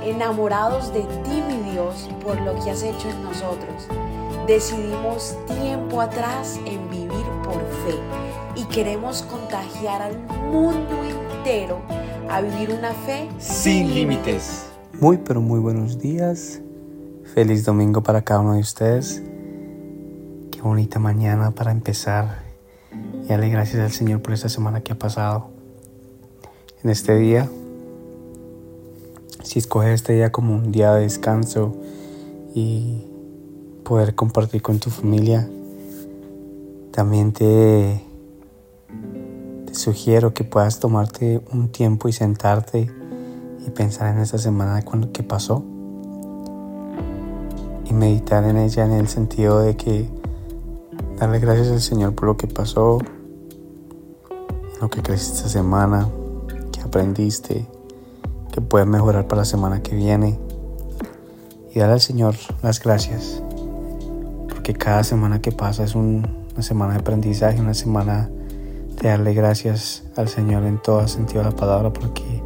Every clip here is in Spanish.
enamorados de ti, mi Dios, por lo que has hecho en nosotros. Decidimos tiempo atrás en vivir por fe y queremos contagiar al mundo entero a vivir una fe sin límites. Muy pero muy buenos días. Feliz domingo para cada uno de ustedes. Qué bonita mañana para empezar y darle gracias al Señor por esta semana que ha pasado. En este día, si escoges este día como un día de descanso y poder compartir con tu familia, también te sugiero que puedas tomarte un tiempo y sentarte y pensar en esta semana que pasó y meditar en ella, en el sentido de que darle gracias al Señor por lo que pasó, en lo que creaste esta semana, que aprendiste, que puedes mejorar para la semana que viene, y darle al Señor las gracias, porque cada semana que pasa es una semana de aprendizaje, una semana de darle gracias al Señor en todo sentido de la palabra, porque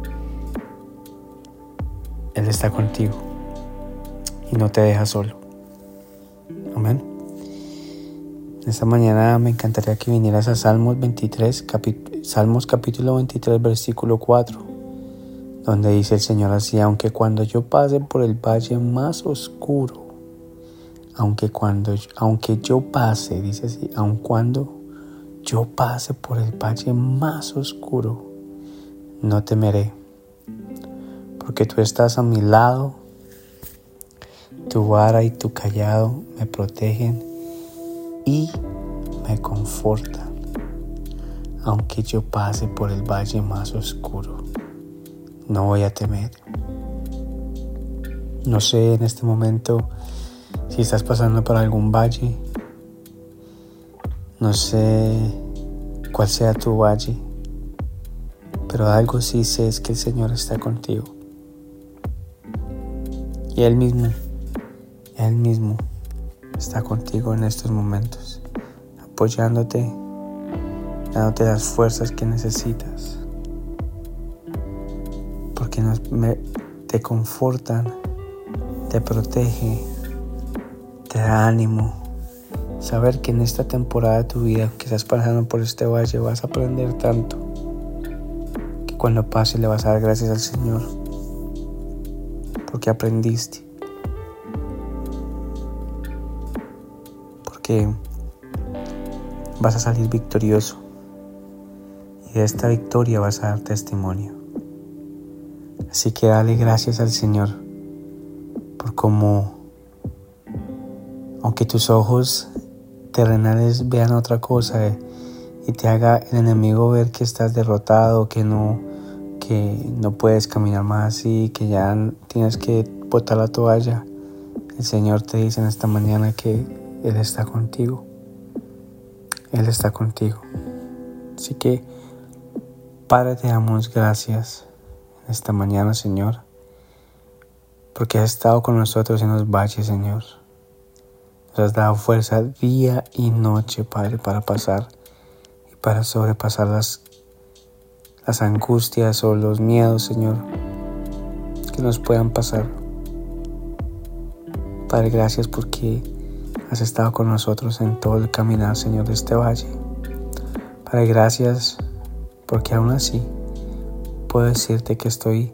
Él está contigo y no te deja solo. Amén. Esta mañana me encantaría que vinieras a Salmos capítulo 23, versículo 4, donde dice el Señor así: aunque cuando yo pase por el valle más oscuro, aunque yo pase, dice así, aun cuando yo pase por el valle más oscuro, no temeré, porque tú estás a mi lado, tu vara y tu cayado me protegen y me confortan. Aunque yo pase por el valle más oscuro, no voy a temer. No sé en este momento si estás pasando por algún valle. No sé cuál sea tu valle, pero algo sí sé, es que el Señor está contigo. Y Él mismo está contigo en estos momentos, apoyándote, dándote las fuerzas que necesitas, porque te confortan, te protege, te da ánimo. Saber que en esta temporada de tu vida que estás pasando por este valle vas a aprender tanto, que cuando pase le vas a dar gracias al Señor porque aprendiste, porque vas a salir victorioso y de esta victoria vas a dar testimonio. Así que dale gracias al Señor por cómo, aunque tus ojos terrenales vean otra cosa y te haga el enemigo ver que estás derrotado, que no puedes caminar más así, que ya tienes que botar la toalla, el Señor te dice en esta mañana que Él está contigo. Él está contigo. Así que, Padre, te damos gracias en esta mañana, Señor, porque has estado con nosotros en los valles, Señor. Nos has dado fuerza día y noche, Padre, para pasar y para sobrepasar las angustias o los miedos, Señor, que nos puedan pasar. Padre, gracias porque has estado con nosotros en todo el caminar, Señor, de este valle. Padre, gracias porque aún así puedo decirte que estoy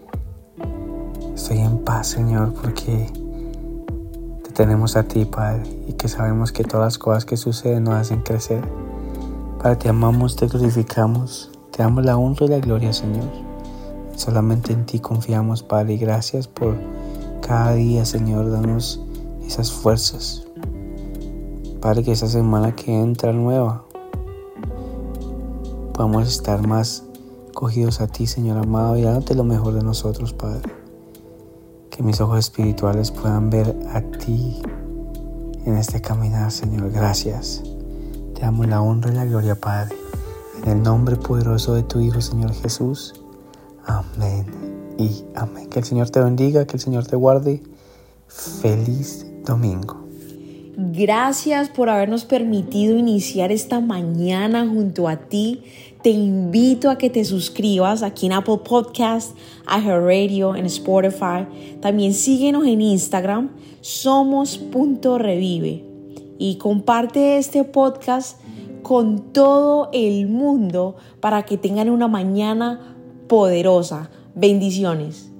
en paz, Señor, porque tenemos a ti, Padre, y que sabemos que todas las cosas que suceden nos hacen crecer. Padre, te amamos, te glorificamos, te damos la honra y la gloria, Señor. Solamente en ti confiamos, Padre, y gracias por cada día, Señor. Danos esas fuerzas, Padre, que esa semana que entra nueva podamos estar más cogidos a ti, Señor amado, y dándote lo mejor de nosotros, Padre. Que mis ojos espirituales puedan ver a ti en este caminar, Señor. Gracias. Te damos la honra y la gloria, Padre. En el nombre poderoso de tu Hijo, Señor Jesús. Amén y amén. Que el Señor te bendiga, que el Señor te guarde. Feliz domingo. Gracias por habernos permitido iniciar esta mañana junto a ti. Te invito a que te suscribas aquí en Apple Podcasts, iHeartRadio, en Spotify. También síguenos en Instagram, somos.revive. Y comparte este podcast con todo el mundo para que tengan una mañana poderosa. Bendiciones.